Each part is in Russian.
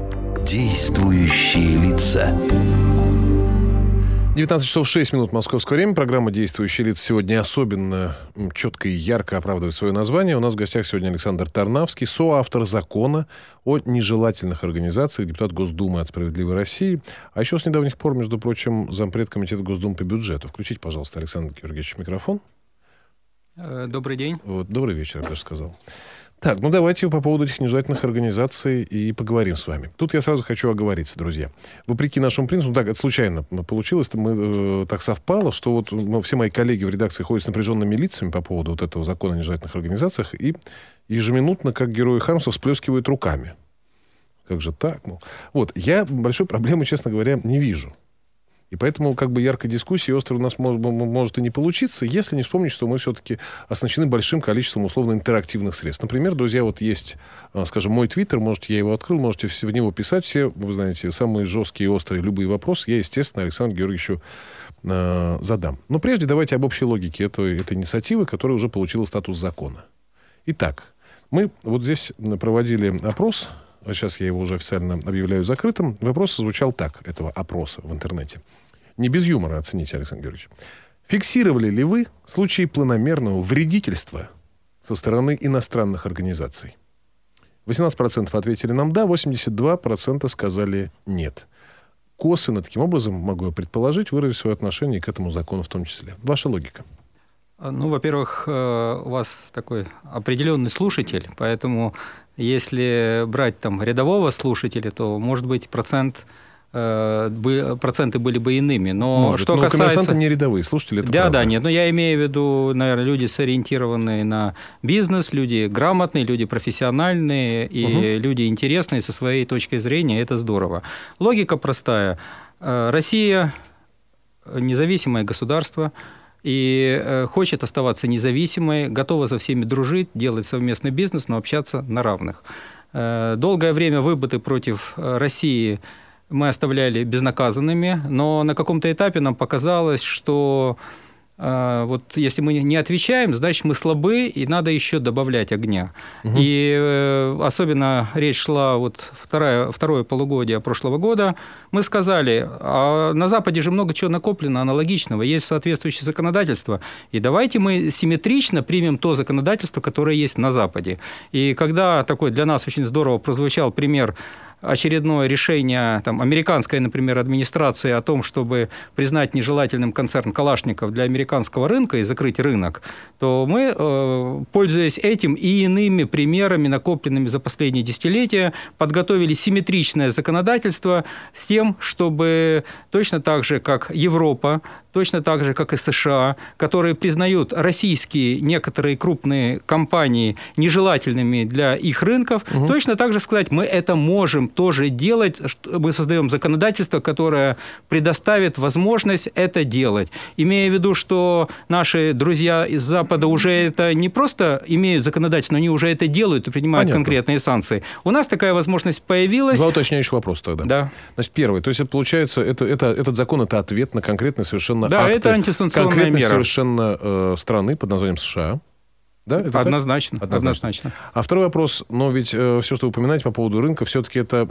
Действующие лица. 19 часов 6 минут московское время. Программа «Действующие лица» сегодня особенно четко и ярко оправдывает свое название. У нас в гостях сегодня Александр Тарнавский, соавтор закона о нежелательных организациях, депутат Госдумы от «Справедливой России». А еще с недавних пор, между прочим, зампред комитета Госдумы по бюджету. Включите, пожалуйста, Александр Георгиевич, микрофон. Добрый день. Вот, добрый вечер, я даже сказал. Так, ну давайте по поводу этих нежелательных организаций и поговорим с вами. Тут я сразу хочу оговориться, друзья. Вопреки нашему принципу, так, это случайно получилось, так совпало, что вот все мои коллеги в редакции ходят с напряженными лицами по поводу вот этого закона о нежелательных организациях и ежеминутно, как герои Хармса, всплескивают руками. Как же так? Мол. Вот, я большой проблемы, честно говоря, не вижу. И поэтому как бы яркой дискуссии острой у нас может и не получиться, если не вспомнить, что мы все-таки оснащены большим количеством условно интерактивных средств. Например, друзья, вот есть, скажем, мой твиттер, можете, я его открыл, можете в него писать все, вы знаете, самые жесткие и острые любые вопросы. Я, естественно, Александру Георгиевичу задам. Но прежде давайте об общей логике этой инициативы, которая уже получила статус закона. Итак, мы вот здесь проводили опрос. Сейчас я его уже официально объявляю закрытым. Вопрос звучал так, этого опроса в интернете. Не без юмора оцените, Александр Георгиевич. Фиксировали ли вы случаи планомерного вредительства со стороны иностранных организаций? 18% ответили нам «да», 82% сказали «нет». Косвенно, таким образом, могу я предположить, выразить свое отношение к этому закону в том числе. Ваша логика. Ну, во-первых, у вас такой определенный слушатель, поэтому если брать там рядового слушателя, то, может быть, проценты были бы иными. Но может, что но касается... коммерсанты не рядовые слушатели, это правда. Да, нет, но я имею в виду, наверное, люди, сориентированные на бизнес, люди грамотные, люди профессиональные и люди интересные со своей точки зрения, это здорово. Логика простая. Россия независимое государство, и хочет оставаться независимой, готова со всеми дружить, делать совместный бизнес, но общаться на равных. Долгое время выпады против России мы оставляли безнаказанными, но на каком-то этапе нам показалось, что вот если мы не отвечаем, значит, мы слабы, и надо еще добавлять огня. И особенно речь шла вот второе полугодие прошлого года. Мы сказали, а на Западе же много чего накоплено аналогичного, есть соответствующее законодательство, и давайте мы симметрично примем то законодательство, которое есть на Западе. И когда такой для нас очень здорово прозвучал пример очередное решение там, американской, например, администрации о том, чтобы признать нежелательным концерн Калашников для американского рынка и закрыть рынок, то мы, пользуясь этим и иными примерами, накопленными за последние десятилетия, подготовили симметричное законодательство с тем, чтобы точно так же, как Европа, точно так же, как и США, которые признают российские некоторые крупные компании нежелательными для их рынков, точно так же сказать, мы это можем тоже делать, мы создаем законодательство, которое предоставит возможность это делать. Имея в виду, что наши друзья из Запада уже это не просто имеют законодательство, но они уже это делают и принимают конкретные санкции. У нас такая возможность появилась. Два уточняющих вопроса тогда. Да. Значит, первый. То есть, это получается, этот закон – это ответ на конкретный совершенно да, акты это антисанкционная конкретной мера. Совершенно страны под названием США. Да, это однозначно. А второй вопрос, но ведь все, что вы упоминаете по поводу рынка, все-таки это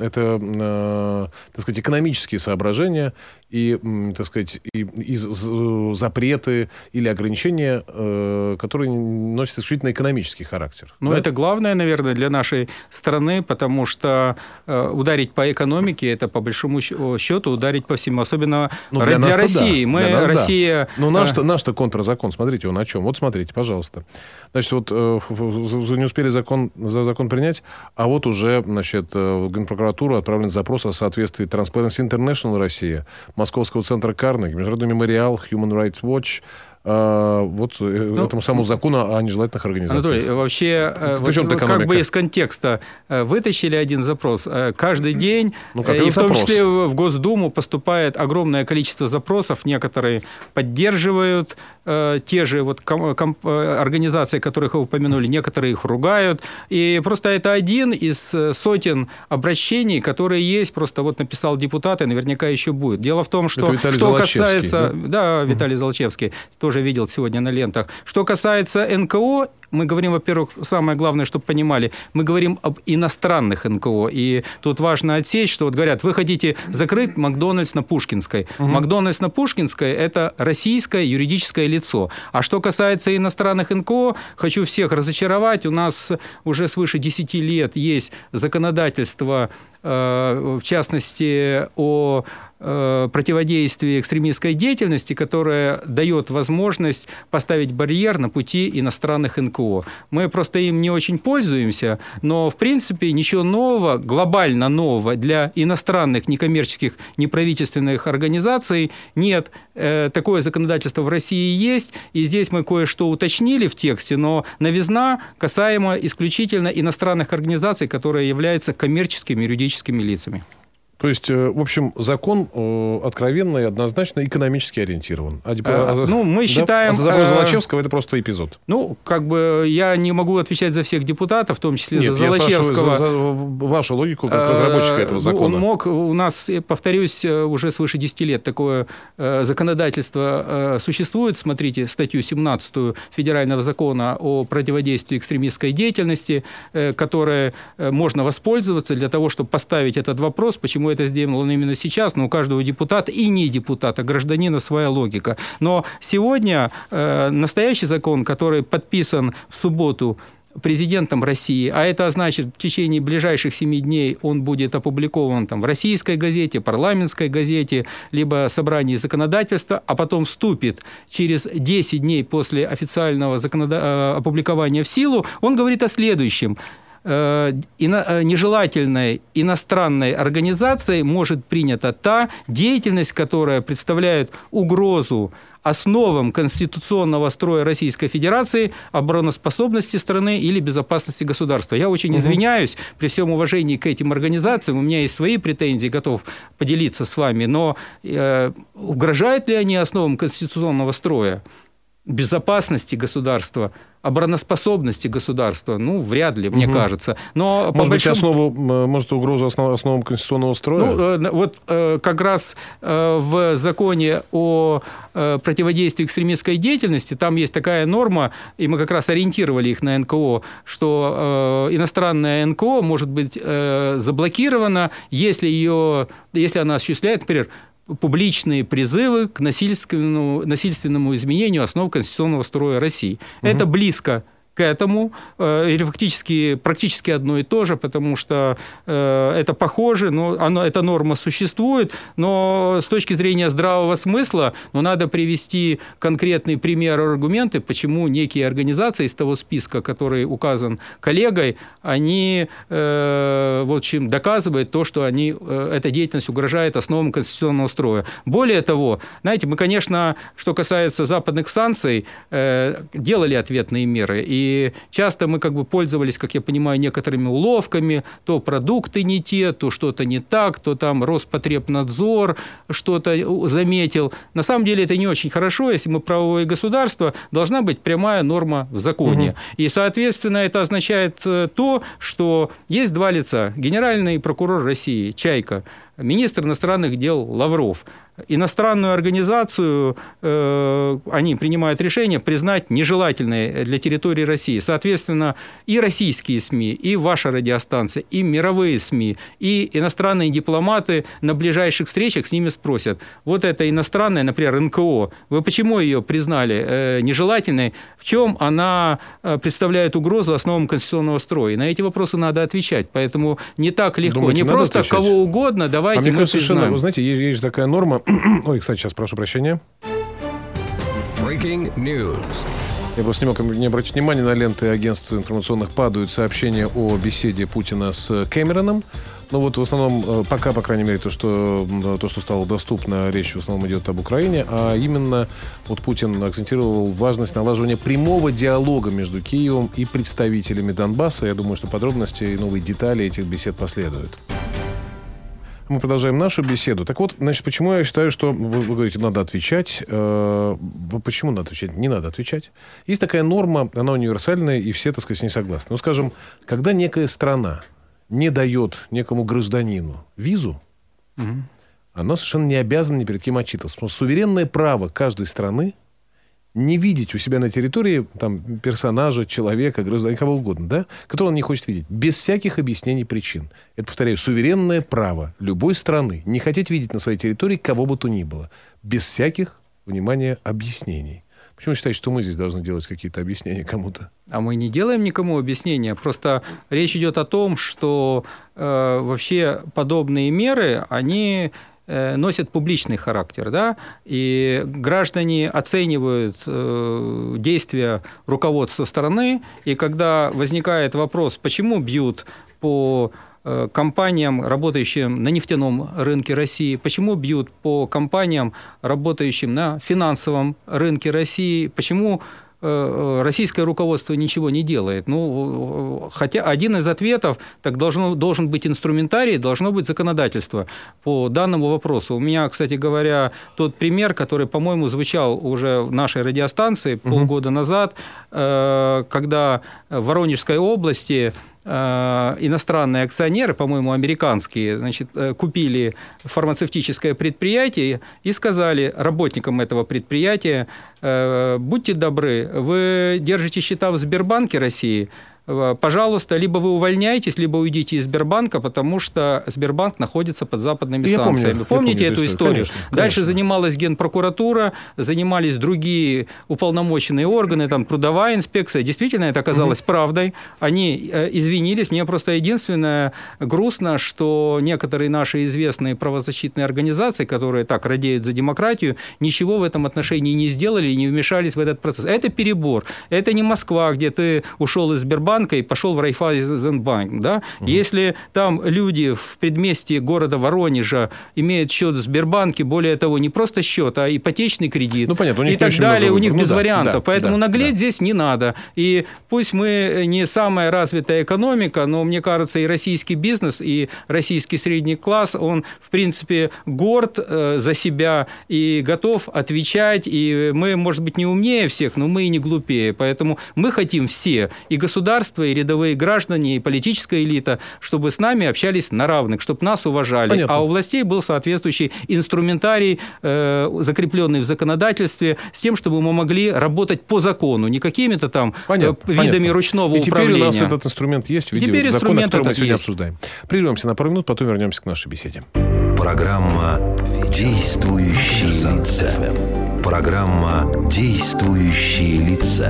так сказать, экономические соображения и, так сказать, и запреты или ограничения, которые носят исключительно экономический характер. Ну, да? Это главное, наверное, для нашей страны, потому что ударить по экономике, это по большому счету ударить по всему, особенно для России. Да. Россия... Но наш-то контрзакон, смотрите, он о чем? Вот смотрите, пожалуйста. Значит, вот не успели закон принять, а вот уже, значит, в Генпрокуратуру отправлен запрос о соответствии Transparency International Россия, Московского центра Карнеги, Международный мемориал, Human Rights Watch, вот этому самому закону о нежелательных организациях. Анатолий, вообще, как бы из контекста вытащили один запрос. Каждый день, и в том числе в Госдуму, поступает огромное количество запросов. Некоторые поддерживают те же вот организации, которых вы упомянули, некоторые их ругают. И просто это один из сотен обращений, которые есть. Просто вот написал депутат, и наверняка еще будет. Дело в том, что касается... Да, Виталий Золочевский, тоже тоже видел сегодня на лентах. Что касается НКО, мы говорим, во-первых, самое главное, чтобы понимали, мы говорим об иностранных НКО. И тут важно отсечь, что вот говорят, вы хотите закрыть Макдональдс на Пушкинской. Макдональдс на Пушкинской – это российское юридическое лицо. А что касается иностранных НКО, хочу всех разочаровать. У нас уже свыше 10 лет есть законодательство, в частности, о противодействии экстремистской деятельности, которая дает возможность поставить барьер на пути иностранных НКО. Мы просто им не очень пользуемся, но, в принципе, ничего нового, глобально нового для иностранных некоммерческих неправительственных организаций нет. Такое законодательство в России есть, и здесь мы кое-что уточнили в тексте, но новизна касаемо исключительно иностранных организаций, которые являются коммерческими юридическими лицами. То есть, в общем, закон откровенно и однозначно экономически ориентирован. Мы считаем... Запрос Золочевского – это просто эпизод. Я не могу отвечать за всех депутатов, в том числе за Золочевского. Я спрашиваю вашу логику как разработчика этого закона. У нас, повторюсь, уже свыше 10 лет такое законодательство существует. Смотрите статью 17 Федерального закона о противодействии экстремистской деятельности, которой можно воспользоваться для того, чтобы поставить этот вопрос, почему это сделано именно сейчас, но у каждого депутата и не депутата, гражданина своя логика. Но сегодня настоящий закон, который подписан в субботу президентом России, а это значит, в течение ближайших 7 дней он будет опубликован в российской газете, парламентской газете, либо собрании законодательства, а потом вступит через 10 дней после официального опубликования в силу, он говорит о следующем. Нежелательной иностранной организацией может принята та деятельность, которая представляет угрозу основам конституционного строя Российской Федерации, обороноспособности страны или безопасности государства. Я очень извиняюсь, при всем уважении к этим организациям, у меня есть свои претензии, готов поделиться с вами, но угрожают ли они основам конституционного строя, безопасности государства, обороноспособности государства? Вряд ли, мне кажется. Но может, угрозу основам конституционного строя? Как раз в законе о противодействии экстремистской деятельности там есть такая норма, и мы как раз ориентировали их на НКО, что иностранная НКО может быть заблокирована, если она осуществляет, например, публичные призывы к насильственному изменению основ конституционного строя России. Это близко к этому, или фактически практически одно и то же, потому что это похоже, эта норма существует, но с точки зрения здравого смысла надо привести конкретные примеры, аргументы, почему некие организации из того списка, который указан коллегой, они доказывают то, что эта деятельность угрожает основам конституционного строя. Более того, знаете, мы, конечно, что касается западных санкций, делали ответные меры, и часто мы пользовались, как я понимаю, некоторыми уловками, то продукты не те, то что-то не так, то там Роспотребнадзор что-то заметил. На самом деле это не очень хорошо, если мы правовое государство, должна быть прямая норма в законе. И, соответственно, это означает то, что есть два лица. Генеральный прокурор России Чайка, министр иностранных дел Лавров. Иностранную организацию они принимают решение признать нежелательной для территории России. Соответственно, и российские СМИ, и ваша радиостанция, и мировые СМИ, и иностранные дипломаты на ближайших встречах с ними спросят: вот эта иностранная, например, НКО, вы почему ее признали нежелательной? В чем она представляет угрозу основам конституционного строя? И на эти вопросы надо отвечать. Поэтому не так легко. Думаете, не просто отвечать? Кого угодно, давайте мы признаем. Совершенно, вы знаете, есть же такая норма. Ой, кстати, сейчас прошу прощения. Breaking news. Я просто не мог не обратить внимание, на ленты агентств информационных падают сообщения о беседе Путина с Кэмероном. В основном, пока, по крайней мере, то, что стало доступно, речь в основном идет об Украине, а именно Путин акцентировал важность налаживания прямого диалога между Киевом и представителями Донбасса. Я думаю, что подробности и новые детали этих бесед последуют. Мы продолжаем нашу беседу. Так вот, почему я считаю, что вы говорите, надо отвечать. Почему надо отвечать? Не надо отвечать. Есть такая норма, она универсальная, и все, с ней согласны. Скажем, когда некая страна не дает некому гражданину визу, она совершенно не обязана ни перед кем отчитываться. Потому что суверенное право каждой страны не видеть у себя на территории там, персонажа, человека, гражданина, кого угодно, да, которого он не хочет видеть, без всяких объяснений причин. Это, повторяю, суверенное право любой страны не хотеть видеть на своей территории кого бы то ни было, без всяких, внимания, объяснений. Почему вы считаете, что мы здесь должны делать какие-то объяснения кому-то? А мы не делаем никому объяснения. Просто речь идет о том, что вообще подобные меры, они носят публичный характер, да? И граждане оценивают действия руководства страны, и когда возникает вопрос, почему бьют по компаниям, работающим на нефтяном рынке России, почему бьют по компаниям, работающим на финансовом рынке России, почему российское руководство ничего не делает. Ну, хотя один из ответов, так должен быть инструментарий, должно быть законодательство по данному вопросу. У меня, кстати говоря, тот пример, который, по-моему, звучал уже в нашей радиостанции полгода назад, когда в Воронежской области иностранные акционеры, по-моему, американские, значит, купили фармацевтическое предприятие и сказали работникам этого предприятия: будьте добры, вы держите счета в Сбербанке России, пожалуйста, либо вы увольняетесь, либо уйдите из Сбербанка, потому что Сбербанк находится под западными санкциями. Помните эту историю? Конечно. Дальше занималась Генпрокуратура, занимались другие уполномоченные органы, там трудовая инспекция. Действительно, это оказалось правдой. Они извинились. Мне просто единственное грустно, что некоторые наши известные правозащитные организации, которые так радеют за демократию, ничего в этом отношении не сделали и не вмешались в этот процесс. Это перебор. Это не Москва, где ты ушел из Сбербанка и пошел в Райфайзенбанк. Да? Если там люди в предместье города Воронежа имеют счет в Сбербанке, более того, не просто счет, а ипотечный кредит, ну, понятно, и так далее, у них без вариантов. Поэтому наглеть здесь не надо. И пусть мы не самая развитая экономика, но, мне кажется, и российский бизнес, и российский средний класс, он, в принципе, горд за себя и готов отвечать. И мы, может быть, не умнее всех, но мы и не глупее. Поэтому мы хотим все, и государство, и рядовые граждане, и политическая элита, чтобы с нами общались на равных, чтобы нас уважали. Понятно. А у властей был соответствующий инструментарий, закрепленный в законодательстве, с тем, чтобы мы могли работать по закону, не какими-то там видами ручного управления. Теперь у нас этот инструмент есть в виде закона, который мы сегодня обсуждаем. Прервемся на пару минут, потом вернемся к нашей беседе. Программа «Действующие лица». Программа «Действующие лица».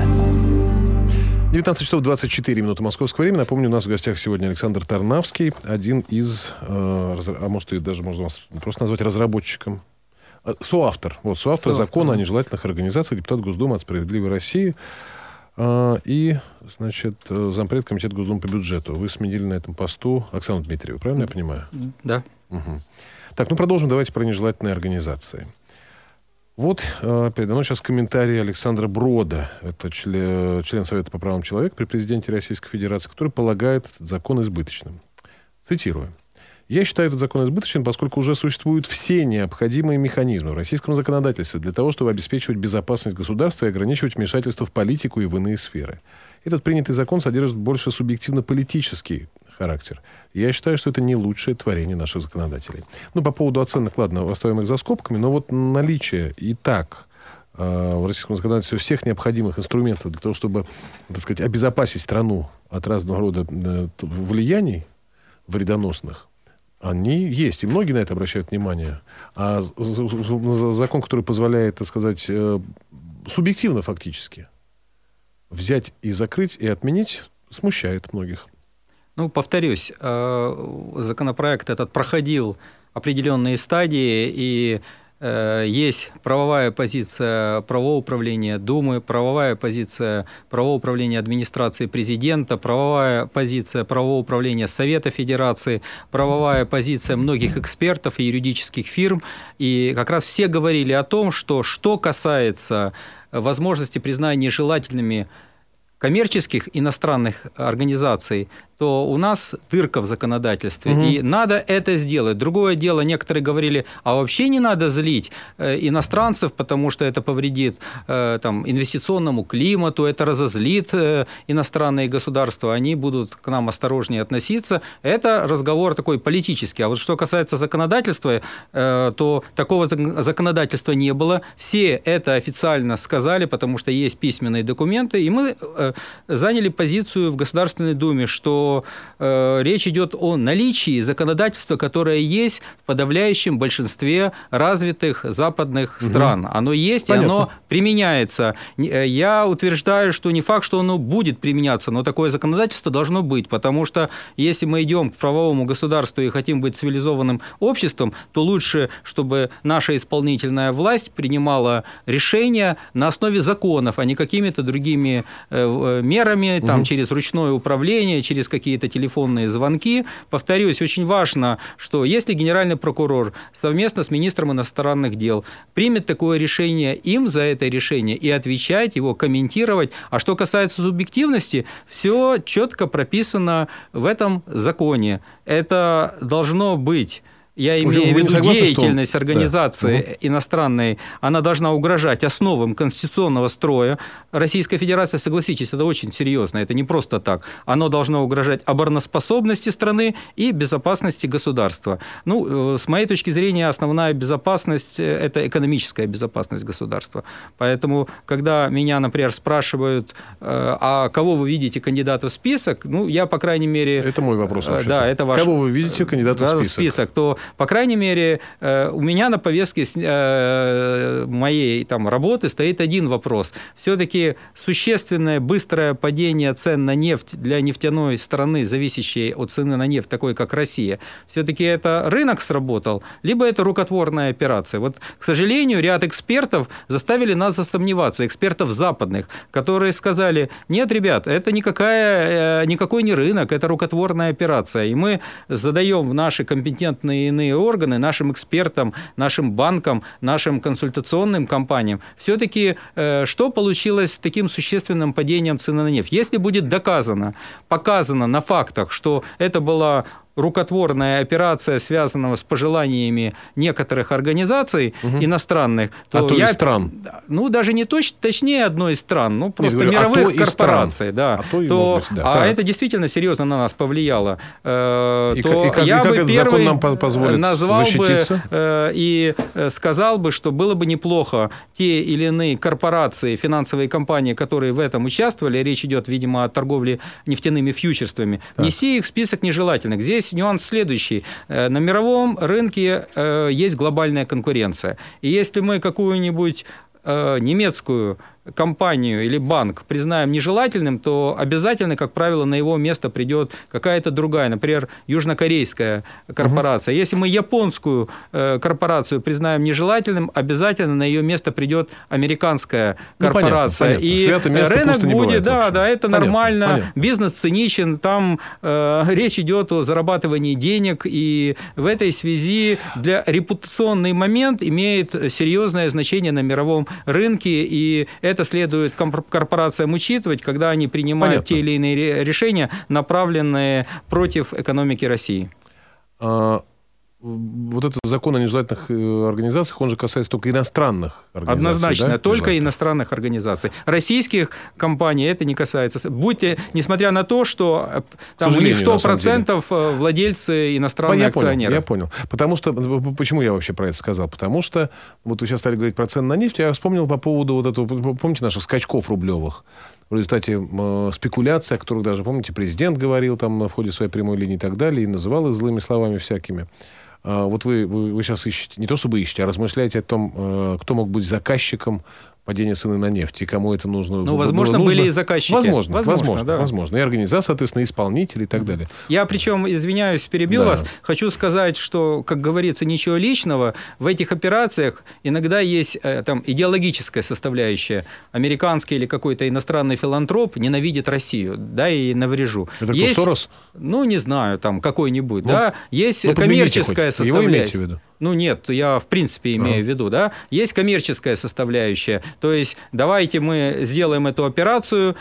19 часов 24 минуты московского времени. Напомню, у нас в гостях сегодня Александр Тарнавский, один из, а может, и даже можно вас просто назвать разработчиком, соавтор закона о нежелательных организациях, депутат Госдумы от «Справедливой России» и, значит, зампред комитета Госдумы по бюджету. Вы сменили на этом посту Оксану Дмитриеву, правильно я понимаю? Да. Угу. Так, ну продолжим, давайте про нежелательные организации. Вот передо мной сейчас комментарий Александра Брода. Это член Совета по правам человека при президенте Российской Федерации, который полагает этот закон избыточным. Цитирую. «Я считаю этот закон избыточным, поскольку уже существуют все необходимые механизмы в российском законодательстве для того, чтобы обеспечивать безопасность государства и ограничивать вмешательство в политику и в иные сферы. Этот принятый закон содержит больше субъективно-политический характер. Я считаю, что это не лучшее творение наших законодателей». Ну, по поводу оценок, ладно, оставим их за скобками, но вот наличие и так в российском законодательстве всех необходимых инструментов для того, чтобы, так сказать, обезопасить страну от разного рода влияний вредоносных, они есть, и многие на это обращают внимание. А закон, который позволяет, так сказать, субъективно фактически взять и закрыть, и отменить, смущает многих. Ну, повторюсь, законопроект этот проходил определенные стадии, и есть правовая позиция правового управления Думы, правовая позиция правового управления администрации президента, правовая позиция правового управления Совета Федерации, правовая позиция многих экспертов и юридических фирм. И как раз все говорили о том, что касается возможности признания нежелательными коммерческих иностранных организаций, то у нас дырка в законодательстве, и надо это сделать. Другое дело, некоторые говорили, а вообще не надо злить иностранцев, потому что это повредит инвестиционному климату, это разозлит иностранные государства, они будут к нам осторожнее относиться. Это разговор такой политический. А вот что касается законодательства, то такого законодательства не было. Все это официально сказали, потому что есть письменные документы, и мы заняли позицию в Государственной Думе, что речь идет о наличии законодательства, которое есть в подавляющем большинстве развитых западных стран. Оно есть, понятно, и оно применяется. Я утверждаю, что не факт, что оно будет применяться, но такое законодательство должно быть, потому что если мы идем к правовому государству и хотим быть цивилизованным обществом, то лучше, чтобы наша исполнительная власть принимала решения на основе законов, а не какими-то другими мерами, через ручное управление, через какие-то телефонные звонки. Повторюсь, очень важно, что если генеральный прокурор совместно с министром иностранных дел примет такое решение, им за это решение и отвечать, его комментировать. А что касается субъективности, все четко прописано в этом законе. Это должно быть... Я имею в виду деятельность организации иностранной, она должна угрожать основам конституционного строя Российской Федерации. Согласитесь, это очень серьезно, это не просто так. Оно должно угрожать обороноспособности страны и безопасности государства. С моей точки зрения, основная безопасность – это экономическая безопасность государства. Поэтому, когда меня, например, спрашивают, а кого вы видите кандидата в список, я, по крайней мере… Это мой вопрос вообще. Да, это ваш… Кого вы видите кандидата в список? То, по крайней мере, у меня на повестке моей работы стоит один вопрос. Все-таки существенное быстрое падение цен на нефть для нефтяной страны, зависящей от цены на нефть, такой как Россия, все-таки это рынок сработал, либо это рукотворная операция. Вот, к сожалению, ряд экспертов заставили нас засомневаться, экспертов западных, которые сказали, нет, ребят, это никакой не рынок, это рукотворная операция. И мы задаем в наши компетентные иные органы, нашим экспертам, нашим банкам, нашим консультационным компаниям, все-таки что получилось с таким существенным падением цены на нефть? Если будет показано на фактах, что это была рукотворная операция, связанная с пожеланиями некоторых организаций иностранных, то из стран? Даже не точнее одной из стран, просто мировых корпораций. Да. Это действительно серьезно на нас повлияло. Я бы первый назвал бы и сказал бы, что было бы неплохо те или иные корпорации, финансовые компании, которые в этом участвовали, речь идет, видимо, о торговле нефтяными фьючерсами, внести их в список нежелательных. Здесь нюанс следующий. На мировом рынке есть глобальная конкуренция. И если мы какую-нибудь немецкую компанию или банк признаем нежелательным, то обязательно, как правило, на его место придет какая-то другая, например, южнокорейская корпорация. Если мы японскую корпорацию признаем нежелательным, обязательно на ее место придет американская корпорация. Понятно. И рынок будет, это нормально, понятно. Бизнес циничен, там речь идет о зарабатывании денег, и в этой связи репутационный момент имеет серьезное значение на мировом рынке, и это следует корпорациям учитывать, когда они принимают те или иные решения, направленные против экономики России. Вот этот закон о нежелательных организациях, он же касается только иностранных организаций. Однозначно, только иностранных организаций. Российских компаний это не касается. Несмотря на то, что там у них 100% владельцы иностранные акционеры. Я понял. Потому что, почему я вообще про это сказал? Потому что, вот вы сейчас стали говорить про цены на нефть, я вспомнил по поводу вот этого, помните, наших скачков рублевых? В результате спекуляций, о которых даже, помните, президент говорил там в ходе своей прямой линии и так далее, и называл их злыми словами всякими. Вот вы сейчас ищете, не то чтобы ищете, а размышляете о том, кто мог быть заказчиком падения цены на нефть, и кому это нужно. Возможно, были и заказчики. Возможно. И организация, соответственно, исполнители и так далее. Я, причем, извиняюсь, перебил вас, хочу сказать, что, как говорится, ничего личного. В этих операциях иногда есть идеологическая составляющая. Американский или какой-то иностранный филантроп ненавидит Россию, и наврежу. Это кто, Сорос? Не знаю, какой-нибудь. Есть коммерческая составляющая. Его имеете в виду? Ну нет, я в принципе имею в виду, да, есть коммерческая составляющая, то есть давайте мы сделаем эту операцию,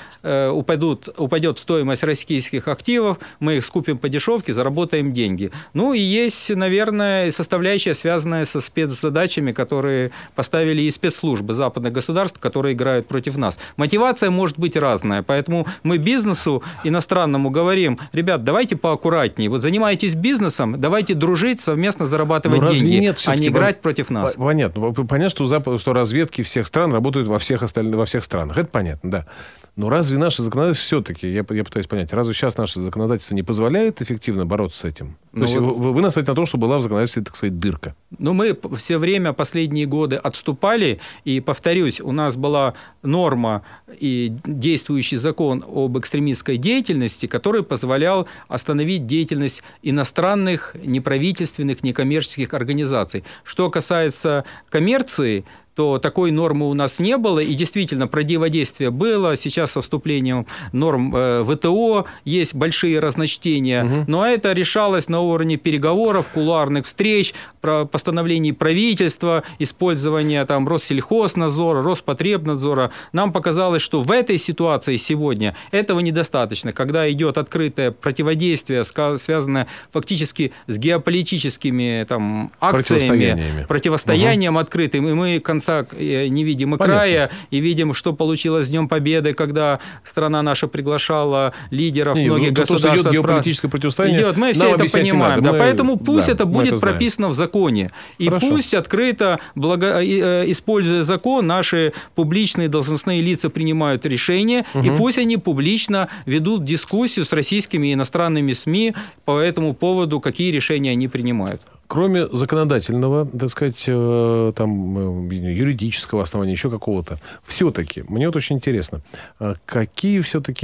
упадет стоимость российских активов, мы их скупим по дешевке, заработаем деньги. Ну и есть, наверное, составляющая, связанная со спецзадачами, которые поставили и спецслужбы западных государств, которые играют против нас. Мотивация может быть разная, поэтому мы бизнесу иностранному говорим: ребят, давайте поаккуратнее, вот занимайтесь бизнесом, давайте дружить, совместно зарабатывать деньги. Нет, а не играть против нас. Понятно. Понятно, что разведки всех стран работают во всех странах. Это понятно, да. Но разве наше законодательство все-таки, я пытаюсь понять, разве сейчас наше законодательство не позволяет эффективно бороться с этим? То есть вы настаиваете на том, что была в законодательстве, так сказать, дырка? Ну, мы все время, последние годы отступали, и, повторюсь, у нас была норма и действующий закон об экстремистской деятельности, который позволял остановить деятельность иностранных, неправительственных, некоммерческих организаций. Что касается коммерции, то такой нормы у нас не было, и действительно противодействие было. Сейчас со вступлением норм ВТО есть большие разночтения, но это решалось на уровне переговоров, кулуарных встреч, постановлений правительства, использования там Россельхознадзора, Роспотребнадзора. Нам показалось, что в этой ситуации сегодня этого недостаточно, когда идет открытое противодействие, связанное фактически с геополитическими там акциями, противостоянием открытым, и мы конца не видим и края, и видим, что получилось с Днем Победы, когда страна наша приглашала лидеров многих государств. Идет геополитическое противостояние. Идет, мы все это понимаем. Да, поэтому пусть это будет прописано в законе. И пусть открыто, используя закон, наши публичные должностные лица принимают решения, и пусть они публично ведут дискуссию с российскими и иностранными СМИ по этому поводу, какие решения они принимают. Кроме законодательного, так сказать, там, юридического основания, еще какого-то, все-таки, мне вот очень интересно, какие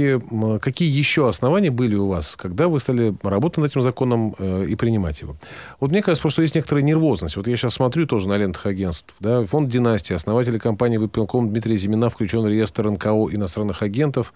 еще основания были у вас, когда вы стали работать над этим законом и принимать его? Вот мне кажется, что есть некоторая нервозность. Вот я сейчас смотрю тоже на лентах агентств. Да, фонд «Династия», основатели компании «Выпилком» Дмитрий Зимина включен в реестр НКО иностранных агентов.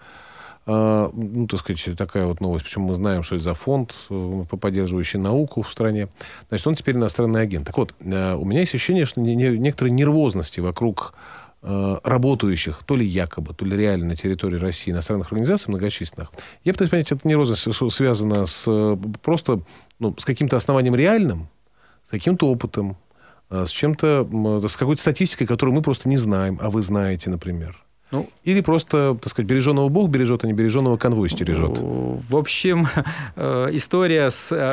Ну, так сказать, такая вот новость. Причем мы знаем, что это за фонд, поддерживающий науку в стране. Значит, он теперь иностранный агент. Так вот, у меня есть ощущение, что некоторые нервозности вокруг работающих, то ли якобы, то ли реально на территории России иностранных организаций многочисленных. Я пытаюсь понять, эта нервозность связана с просто с каким-то основанием реальным, с каким-то опытом, с чем-то, с какой-то статистикой, которую мы просто не знаем, а вы знаете, например. Или просто, так сказать, береженого Бог бережет, а не береженого конвой стережет? В общем, история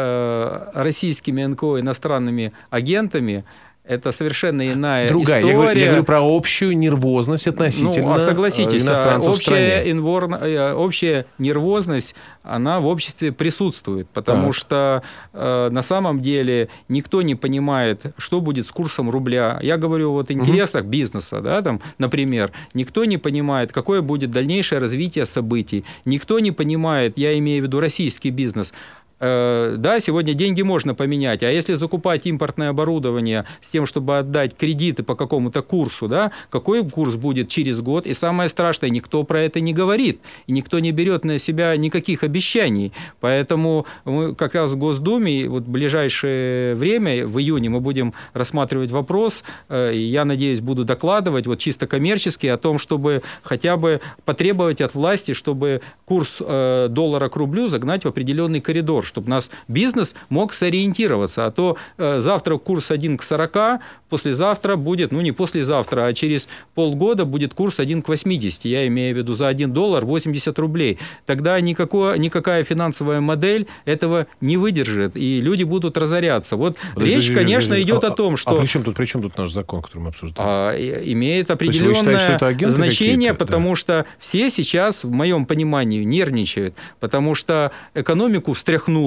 с российскими НКО иностранными агентами — это совершенно иная история. Я говорю про общую нервозность относительно иностранцев в стране. Общая нервозность, она в обществе присутствует, потому что на самом деле никто не понимает, что будет с курсом рубля. Я говорю вот о интересах бизнеса, да, там, например. Никто не понимает, какое будет дальнейшее развитие событий. Никто не понимает, я имею в виду российский бизнес. Да, сегодня деньги можно поменять, а если закупать импортное оборудование с тем, чтобы отдать кредиты по какому-то курсу, да, какой курс будет через год? И самое страшное, никто про это не говорит, и никто не берет на себя никаких обещаний. Поэтому мы как раз в Госдуме вот в ближайшее время, в июне, мы будем рассматривать вопрос, и я надеюсь, буду докладывать вот чисто коммерчески о том, чтобы хотя бы потребовать от власти, чтобы курс доллара к рублю загнать в определенный коридор, чтобы наш бизнес мог сориентироваться. А то завтра курс 1 к 40, послезавтра будет, не послезавтра, а через полгода будет курс 1 к 80. Я имею в виду за $1 80 рублей. Тогда никакая финансовая модель этого не выдержит, и люди будут разоряться. Вот речь, конечно, идет о том, что... при чем тут наш закон, который мы обсуждаем? Имеет определенное значение, потому что все сейчас, в моем понимании, нервничают, потому что экономику встряхнуло,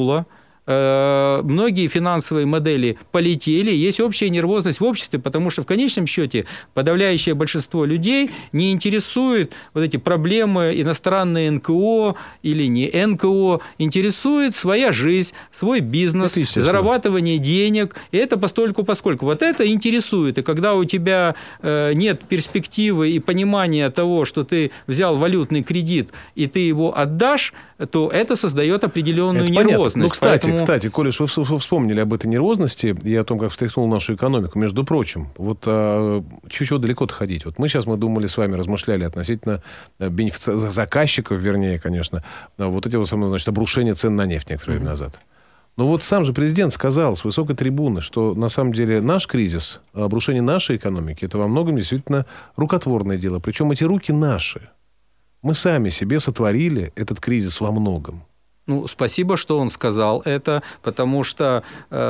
многие финансовые модели полетели, есть общая нервозность в обществе, потому что в конечном счете подавляющее большинство людей не интересует вот эти проблемы иностранные НКО или не НКО, интересует своя жизнь, свой бизнес, зарабатывание денег, и это поскольку вот это интересует, и когда у тебя нет перспективы и понимания того, что ты взял валютный кредит, и ты его отдашь, то это создает определенную нервозность. Кстати, коль уж вы вспомнили об этой нервозности и о том, как встряхнул нашу экономику, между прочим, вот чуть-чуть далеко-то ходить. Вот мы думали с вами, размышляли относительно заказчиков, вернее, конечно, вот эти обрушения цен на нефть некоторое время назад. Но вот сам же президент сказал с высокой трибуны, что на самом деле наш кризис, обрушение нашей экономики, это во многом действительно рукотворное дело. Причем эти руки наши. Мы сами себе сотворили этот кризис во многом. Спасибо, что он сказал это, потому что,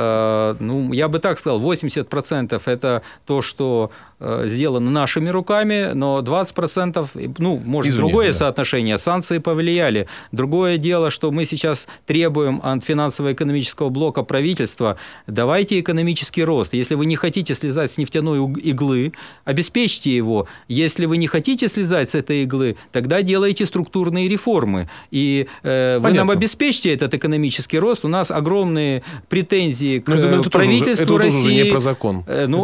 я бы так сказал, 80% это то, что сделано нашими руками, но 20%, может, другое соотношение. Санкции повлияли. Другое дело, что мы сейчас требуем от финансово-экономического блока правительства: давайте экономический рост. Если вы не хотите слезать с нефтяной иглы, обеспечьте его. Если вы не хотите слезать с этой иглы, тогда делайте структурные реформы. И вы нам обеспечьте этот экономический рост. У нас огромные претензии к правительству России. Это уже не про закон.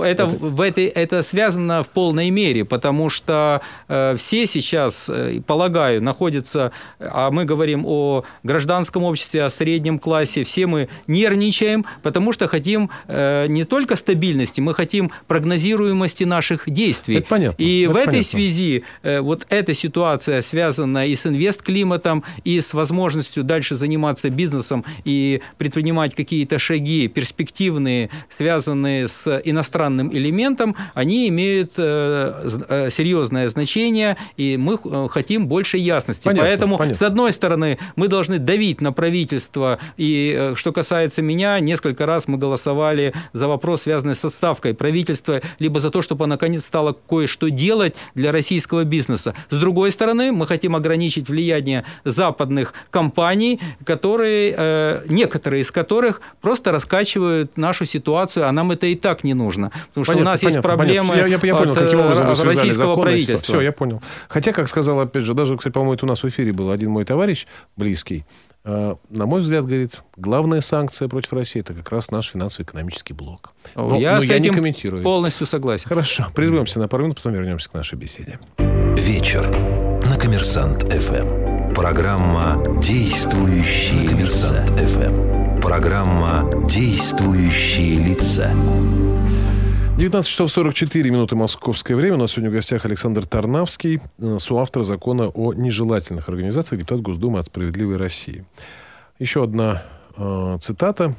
Это связано в полной мере, потому что все сейчас, полагаю, находятся, а мы говорим о гражданском обществе, о среднем классе, все мы нервничаем, потому что хотим не только стабильности, мы хотим прогнозируемости наших действий. Это понятно. И в этой связи вот эта ситуация связана и с инвестклиматом, и с возможностью дальше заниматься бизнесом и предпринимать какие-то шаги перспективные, связанные с иностранным элементом, они имеют серьезное значение, и мы хотим больше ясности. Поэтому, с одной стороны, мы должны давить на правительство, и что касается меня, несколько раз мы голосовали за вопрос, связанный с отставкой правительства, либо за то, чтобы оно наконец стало кое-что делать для российского бизнеса. С другой стороны, мы хотим ограничить влияние западных компаний, некоторые из которых просто раскачивают нашу ситуацию, а нам это и так не нужно. Потому что у нас есть проблемы я понял, каким образом вы связали российского правительства. Все, я понял. Хотя, как сказал, опять же, даже, кстати, по-моему, это у нас в эфире был один мой товарищ близкий, на мой взгляд, говорит, главная санкция против России — это как раз наш финансово-экономический блок. Я с этим не комментирую. Полностью согласен. Хорошо. Прервемся на пару минут, потом вернемся к нашей беседе. Вечер на Коммерсант ФМ. Программа «Действующие лица». Программа «Действующие лица». 19 часов 44 минуты московское время. У нас сегодня в гостях Александр Тарнавский, соавтор закона о нежелательных организациях, депутат Госдумы от «Справедливой России». Еще одна цитата.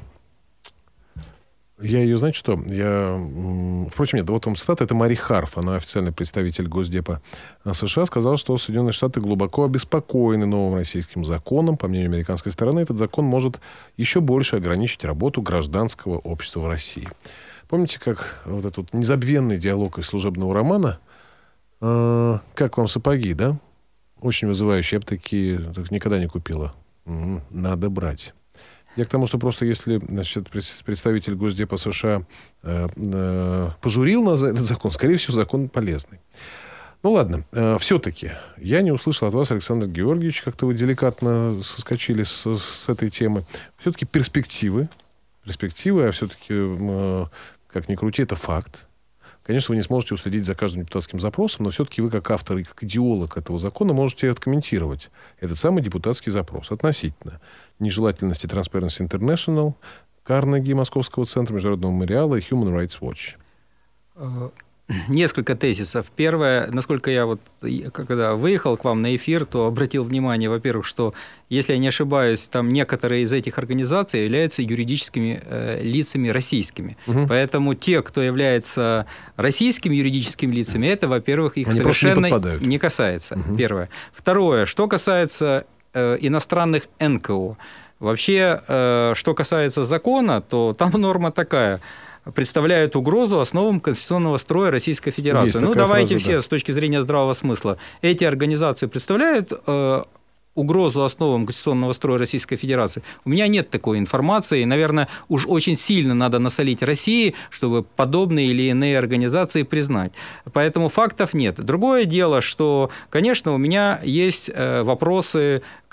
Я ее, знаете что? Впрочем, нет, вот вам цитата. Это Мари Харф. Она официальный представитель Госдепа США. Сказала, что Соединенные Штаты глубоко обеспокоены новым российским законом. По мнению американской стороны, этот закон может еще больше ограничить работу гражданского общества в России. Помните, как вот этот вот незабвенный диалог из служебного романа «Как вам сапоги», да? Очень вызывающий. Я бы такие никогда не купила. Надо брать. Я к тому, что просто если, значит, представитель Госдепа США пожурил на этот закон, скорее всего, закон полезный. Ну, ладно. Все-таки я не услышал от вас, Александр Георгиевич, как-то вы деликатно соскочили с этой темы. Все-таки перспективы, а все-таки, как ни крути, это факт. Конечно, вы не сможете уследить за каждым депутатским запросом, но все-таки вы, как автор и как идеолог этого закона, можете откомментировать этот самый депутатский запрос относительно нежелательности Transparency International, Карнеги, Московского центра международного мемориала и Human Rights Watch. Несколько тезисов. Первое, насколько я когда выехал к вам на эфир, то обратил внимание, во-первых, что, если я не ошибаюсь, там некоторые из этих организаций являются юридическими лицами российскими. Угу. Поэтому те, кто является российскими юридическими лицами, это, во-первых, их совершенно не касается. Угу. Первое. Второе, что касается иностранных НКО. Вообще, что касается закона, то там норма такая: представляют угрозу основам конституционного строя Российской Федерации. Давайте фраза, все с точки зрения здравого смысла. Эти организации представляют угрозу основам конституционного строя Российской Федерации. У меня нет такой информации. И, наверное, уж очень сильно надо насолить России, чтобы подобные или иные организации признать. Поэтому фактов нет. Другое дело, что, конечно, у меня есть вопросы к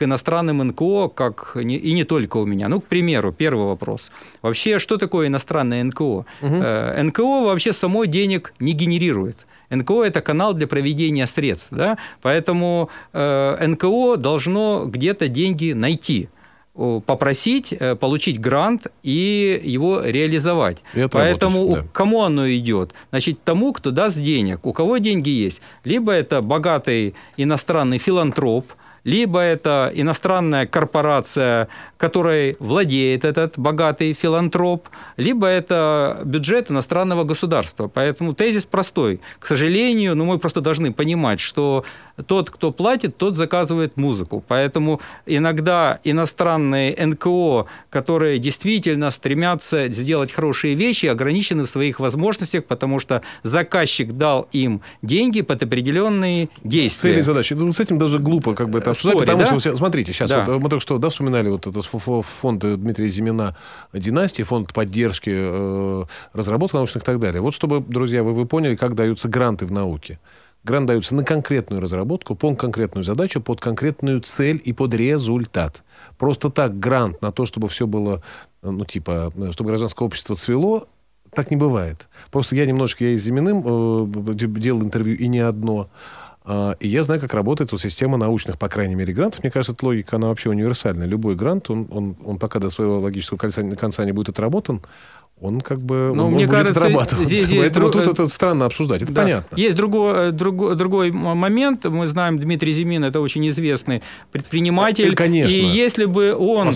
к иностранным НКО, и не только у меня. Ну, к примеру, первый вопрос. Вообще, что такое иностранное НКО? НКО вообще само денег не генерирует. НКО – это канал для проведения средств, да? Поэтому НКО должно где-то деньги найти, попросить, получить грант и его реализовать. Поэтому кому оно идет? Значит, тому, кто даст денег. У кого деньги есть? Либо это богатый иностранный филантроп, либо это иностранная корпорация, которой владеет этот богатый филантроп, либо это бюджет иностранного государства. Поэтому тезис простой. К сожалению, мы просто должны понимать, что тот, кто платит, тот заказывает музыку. Поэтому иногда иностранные НКО, которые действительно стремятся сделать хорошие вещи, ограничены в своих возможностях, потому что заказчик дал им деньги под определенные действия. Цели, задачи. С этим даже глупо это обсуждать, потому что, смотрите, сейчас мы только что вспоминали этот фонд Дмитрия Зимина «Династия», фонд поддержки разработок научных и так далее. Вот чтобы, друзья, вы поняли, как даются гранты в науке. Грант дается на конкретную разработку, под конкретную задачу, под конкретную цель и под результат. Просто так грант на то, чтобы все было, чтобы гражданское общество цвело, так не бывает. Просто я из Зиминым делал интервью, и не одно. И я знаю, как работает система научных, по крайней мере, грантов. Мне кажется, эта логика, она вообще универсальная. Любой грант, он пока до своего логического конца не будет отработан, он мне будет кажется, отрабатываться. Поэтому тут это странно обсуждать. Это понятно. Есть другой момент. Мы знаем, Дмитрий Зимин – это очень известный предприниматель. Конечно. И если бы он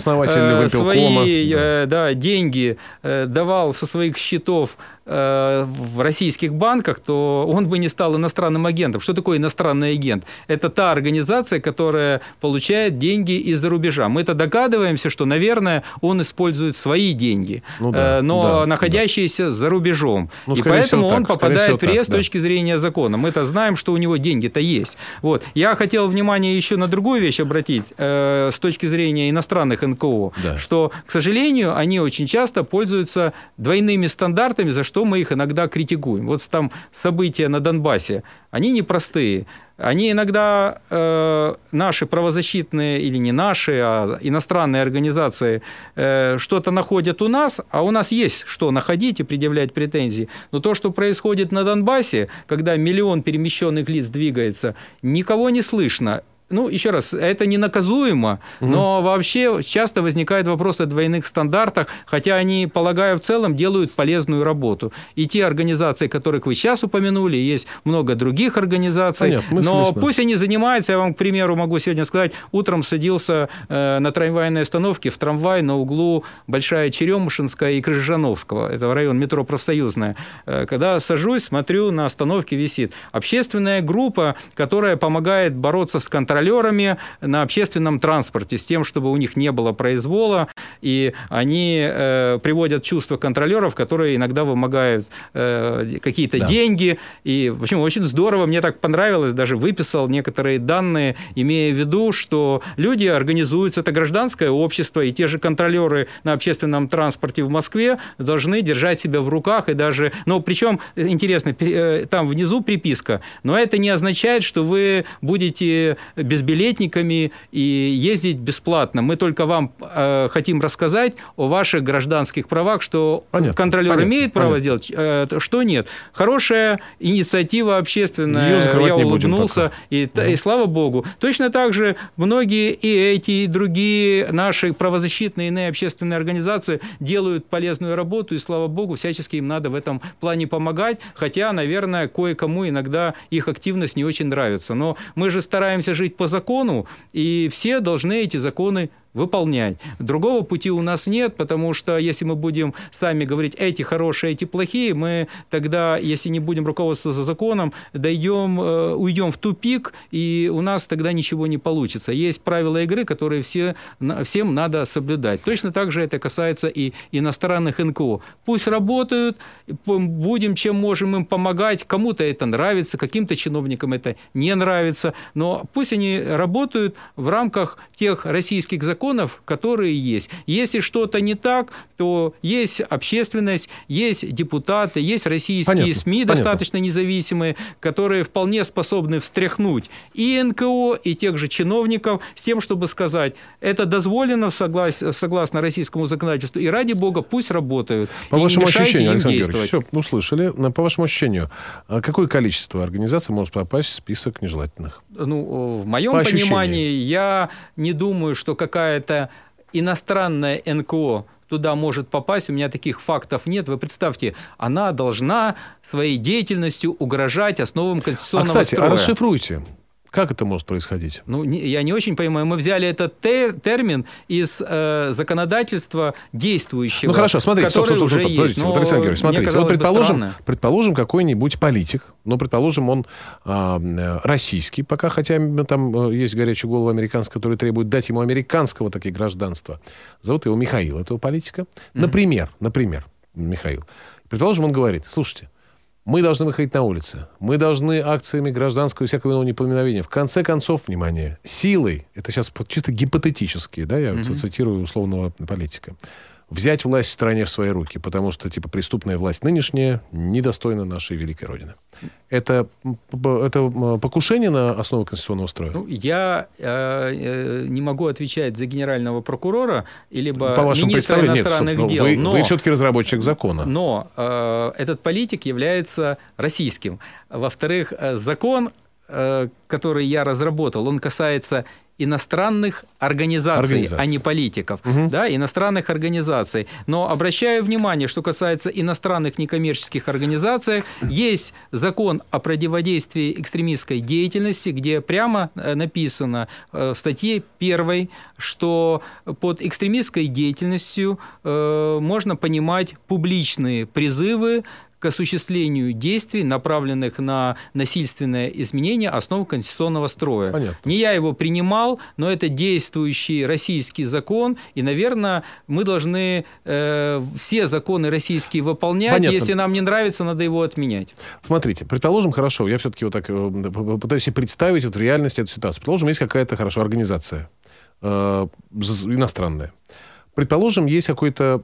свои деньги давал со своих счетов в российских банках, то он бы не стал иностранным агентом. Что такое иностранный агент? Это та организация, которая получает деньги из-за рубежа. Мы-то догадываемся, что, наверное, он использует свои деньги, находящиеся за рубежом. И поэтому он попадает в арест с точки зрения закона. Мы-то знаем, что у него деньги-то есть. Я хотел внимание еще на другую вещь обратить с точки зрения иностранных НКО, что, к сожалению, они очень часто пользуются двойными стандартами, за что мы их иногда критикуем. Там события на Донбассе, они непростые. Они иногда, наши правозащитные, или не наши, а иностранные организации, что-то находят у нас, а у нас есть что находить и предъявлять претензии. Но то, что происходит на Донбассе, когда 1 миллион перемещенных лиц двигается, никого не слышно. Еще раз, это не наказуемо, но вообще часто возникает вопрос о двойных стандартах, хотя они, полагаю, в целом делают полезную работу. И те организации, которых вы сейчас упомянули, есть много других организаций, но пусть они занимаются. Я вам, к примеру, могу сегодня сказать, утром садился на трамвайной остановке в трамвай на углу Большая Черемушинская и Крыжановского, это район метро Профсоюзная. Когда сажусь, смотрю, на остановке висит общественная группа, которая помогает бороться с контролерами на общественном транспорте, с тем, чтобы у них не было произвола, и они приводят чувство контролеров, которые иногда вымогают какие-то деньги. И, в общем, очень здорово, мне так понравилось, даже выписал некоторые данные, имея в виду, что люди организуются, это гражданское общество, и те же контролеры на общественном транспорте в Москве должны держать себя в руках, и даже, причем, интересно, там внизу приписка, но это не означает, что вы будете безбилетниками и ездить бесплатно. Мы только вам хотим рассказать о ваших гражданских правах, что контролер имеет право сделать, что нет. Хорошая инициатива общественная, я улыбнулся, и слава Богу. Точно так же многие и эти, и другие наши правозащитные иные общественные организации делают полезную работу, и слава Богу, всячески им надо в этом плане помогать, хотя, наверное, кое-кому иногда их активность не очень нравится. Но мы же стараемся жить по закону, и все должны эти законы выполнять. Другого пути у нас нет, потому что если мы будем сами говорить, эти хорошие, эти плохие, мы тогда, если не будем руководствоваться законом, уйдем в тупик, и у нас тогда ничего не получится. Есть правила игры, которые всем надо соблюдать. Точно так же это касается и иностранных НКО. Пусть работают, будем чем можем им помогать, кому-то это нравится, каким-то чиновникам это не нравится, но пусть они работают в рамках тех российских законов, законов, которые есть. Если что-то не так, то есть общественность, есть депутаты, есть российские СМИ, достаточно независимые, которые вполне способны встряхнуть и НКО, и тех же чиновников с тем, чтобы сказать, это дозволено согласно российскому законодательству, и ради бога пусть работают. По вашему ощущению, Александр Георгиевич, все услышали. По вашему ощущению, какое количество организаций может попасть в список нежелательных? В моем понимании, я не думаю, что какая-то иностранная НКО туда может попасть, у меня таких фактов нет. Вы представьте, она должна своей деятельностью угрожать основам конституционного строя. А расшифруйте. Как это может происходить? Я не очень понимаю. Мы взяли этот термин из законодательства действующего, хорошо, смотрите, который уже есть. Вот, Александр Георгиевич, смотрите. Вот предположим, какой-нибудь политик, предположим, он российский, пока, хотя там есть горячая голова американская, которая требует дать ему американского таки гражданства. Зовут его Михаил, этого политика. Например, Михаил. Предположим, он говорит, слушайте, мы должны выходить на улицы. Мы должны акциями гражданского и всякого иного непоминовения. В конце концов, внимание, силой, это сейчас чисто гипотетически, да, я цитирую условного политика, взять власть в стране в свои руки, потому что, преступная власть нынешняя недостойна нашей великой Родины. Это покушение на основу конституционного строя? Я не могу отвечать за генерального прокурора или министра иностранных дел. Вы все-таки разработчик закона. Но этот политик является российским. Во-вторых, закон, который я разработал, он касается иностранных организаций, а не политиков. Да, иностранных организаций. Но обращаю внимание, что касается иностранных некоммерческих организаций, есть закон о противодействии экстремистской деятельности, где прямо написано в статье 1, что под экстремистской деятельностью можно понимать публичные призывы к осуществлению действий, направленных на насильственное изменение основ конституционного строя. Понятно. Не я его принимал, но это действующий российский закон, и, наверное, мы должны все законы российские выполнять. Понятно. Если нам не нравится, надо его отменять. Смотрите, предположим, хорошо, я все-таки пытаюсь себе представить в реальности эту ситуацию. Предположим, есть какая-то, организация иностранная. Предположим, есть какой-то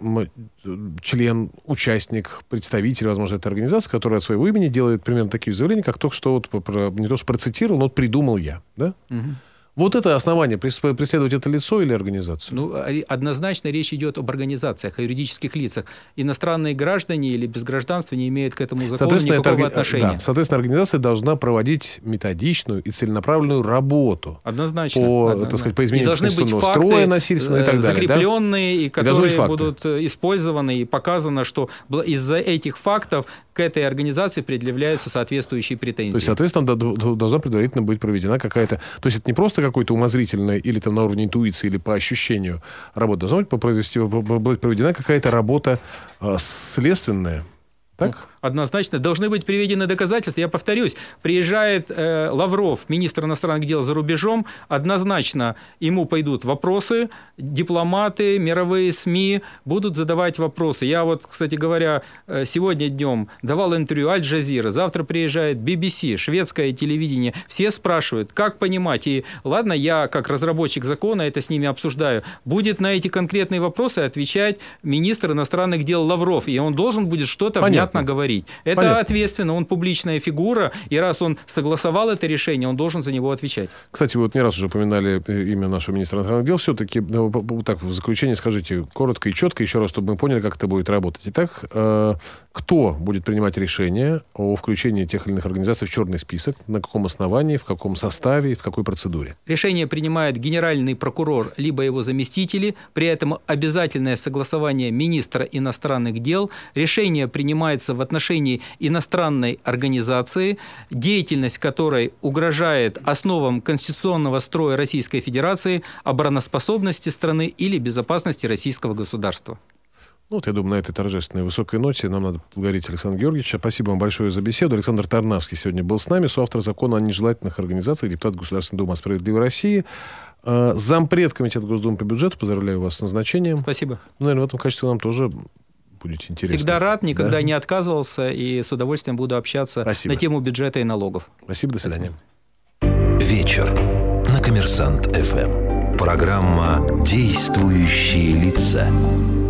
член, участник, представитель, возможно, этой организации, который от своего имени делает примерно такие заявления, как только что не то что процитировал, но придумал я. Да? Вот это основание преследовать это лицо или организацию? Однозначно речь идет об организациях, о юридических лицах. Иностранные граждане или без гражданства не имеют к этому закону никакого отношения. Да, соответственно, организация должна проводить методичную и целенаправленную работу. Однозначно. По изменению конституционного строя насильственного и так далее. Закрепленные, и которые будут использованы, и показано, что из-за этих фактов к этой организации предъявляются соответствующие претензии. То есть, соответственно, должна предварительно быть проведена какая-то... То есть, это не просто какой-то умозрительный или там на уровне интуиции, или по ощущению работа. Должна быть проведена какая-то работа следственная. Так? Однозначно должны быть приведены доказательства. Я повторюсь, приезжает Лавров, министр иностранных дел за рубежом, однозначно ему пойдут вопросы, дипломаты, мировые СМИ будут задавать вопросы. Я кстати говоря, сегодня днем давал интервью Аль-Джазира, завтра приезжает BBC, шведское телевидение, все спрашивают, как понимать. И ладно, я как разработчик закона это с ними обсуждаю. Будет на эти конкретные вопросы отвечать министр иностранных дел Лавров, и он должен будет что-то внятно говорить. Это понятно. Ответственно, он публичная фигура, и раз он согласовал это решение, он должен за него отвечать. Кстати, вы не раз уже упоминали имя нашего министра иностранных дел. Все-таки, так, в заключение скажите коротко и четко еще раз, чтобы мы поняли, как это будет работать. Итак, кто будет принимать решение о включении тех или иных организаций в черный список, на каком основании, в каком составе, в какой процедуре? Решение принимает генеральный прокурор, либо его заместители, при этом обязательное согласование министра иностранных дел. Решение принимается в отношении иностранной организации, деятельность которой угрожает основам конституционного строя Российской Федерации, обороноспособности страны или безопасности российского государства. Я думаю, на этой торжественной высокой ноте нам надо благодарить Александра Георгиевича. Спасибо вам большое за беседу. Александр Тарнавский сегодня был с нами, соавтор закона о нежелательных организациях, депутат Государственной Думы «Справедливой России», зампред Комитета Госдумы по бюджету. Поздравляю вас с назначением. Спасибо. Наверное, в этом качестве нам тоже будет интересно. Всегда рад, никогда не отказывался, и с удовольствием буду общаться на тему бюджета и налогов. Спасибо, до свидания. Вечер на Коммерсант ФМ. Программа «Действующие лица».